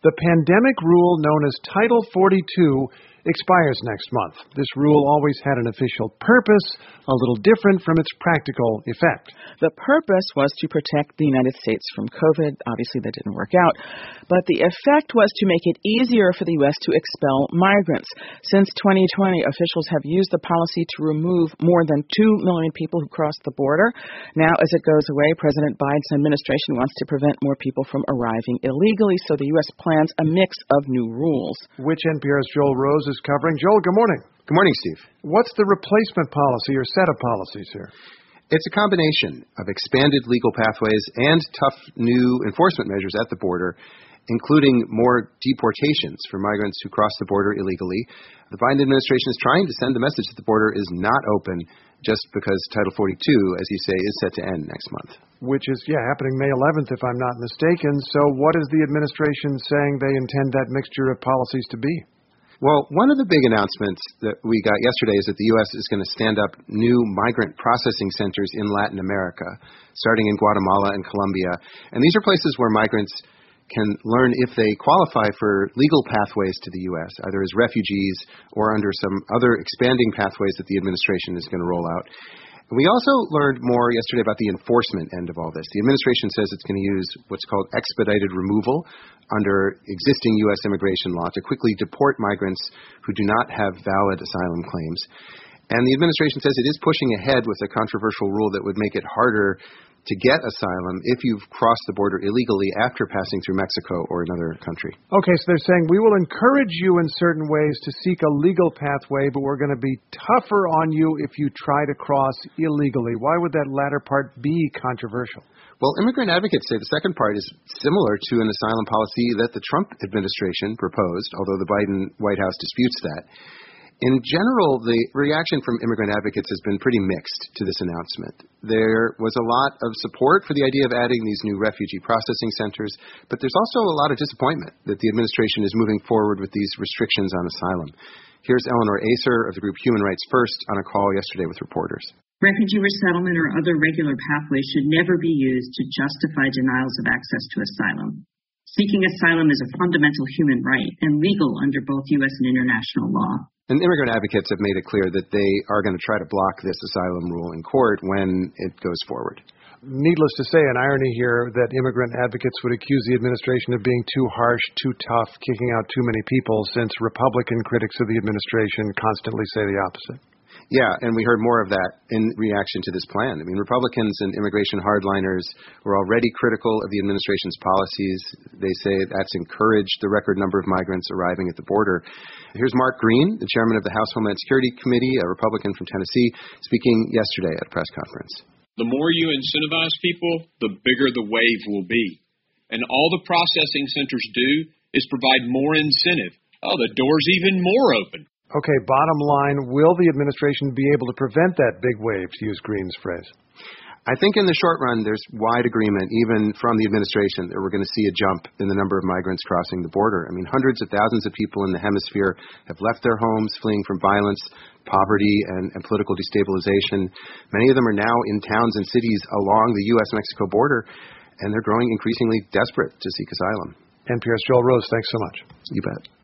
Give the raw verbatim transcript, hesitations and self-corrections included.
The pandemic rule known as Title forty-two expires next month. This rule always had an official purpose, a little different from its practical effect. The purpose was to protect the United States from COVID. Obviously, that didn't work out. But the effect was to make it easier for the U S to expel migrants. Since twenty twenty, officials have used the policy to remove more than two million people who crossed the border. Now, as it goes away, President Biden's administration wants to prevent more people from arriving illegally, so the U S plans a mix of new rules. Which N P R's Joel Rose is covering. Joel, good morning. Good morning, Steve. What's the replacement policy or set of policies here? It's a combination of expanded legal pathways and tough new enforcement measures at the border, including more deportations for migrants who cross the border illegally. The Biden administration is trying to send the message that the border is not open just because Title forty-two, as you say, is set to end next month. Which is, yeah, happening May eleventh, if I'm not mistaken. So what is the administration saying they intend that mixture of policies to be? Well, one of the big announcements that we got yesterday is that the U S is going to stand up new migrant processing centers in Latin America, starting in Guatemala and Colombia. And these are places where migrants can learn if they qualify for legal pathways to the U S, either as refugees or under some other expanding pathways that the administration is going to roll out. We also learned more yesterday about the enforcement end of all this. The administration says it's going to use what's called expedited removal under existing U S immigration law to quickly deport migrants who do not have valid asylum claims. And the administration says it is pushing ahead with a controversial rule that would make it harder to get asylum if you've crossed the border illegally after passing through Mexico or another country. Okay, so they're saying we will encourage you in certain ways to seek a legal pathway, but we're going to be tougher on you if you try to cross illegally. Why would that latter part be controversial? Well, immigrant advocates say the second part is similar to an asylum policy that the Trump administration proposed, although the Biden White House disputes that. In general, the reaction from immigrant advocates has been pretty mixed to this announcement. There was a lot of support for the idea of adding these new refugee processing centers, but there's also a lot of disappointment that the administration is moving forward with these restrictions on asylum. Here's Eleanor Acer of the group Human Rights First on a call yesterday with reporters. Refugee resettlement or other regular pathways should never be used to justify denials of access to asylum. Seeking asylum is a fundamental human right and legal under both U S and international law. And immigrant advocates have made it clear that they are going to try to block this asylum rule in court when it goes forward. Needless to say, an irony here that immigrant advocates would accuse the administration of being too harsh, too tough, kicking out too many people, since Republican critics of the administration constantly say the opposite. Yeah, and we heard more of that in reaction to this plan. I mean, Republicans and immigration hardliners were already critical of the administration's policies. They say that's encouraged the record number of migrants arriving at the border. Here's Mark Green, the chairman of the House Homeland Security Committee, a Republican from Tennessee, speaking yesterday at a press conference. The more you incentivize people, the bigger the wave will be. And all the processing centers do is provide more incentive. Oh, the door's even more open. Okay, bottom line, will the administration be able to prevent that big wave, to use Green's phrase? I think in the short run, there's wide agreement, even from the administration, that we're going to see a jump in the number of migrants crossing the border. I mean, hundreds of thousands of people in the hemisphere have left their homes, fleeing from violence, poverty, and, and political destabilization. Many of them are now in towns and cities along the U S Mexico border, and they're growing increasingly desperate to seek asylum. N P R's Joel Rose, thanks so much. You bet.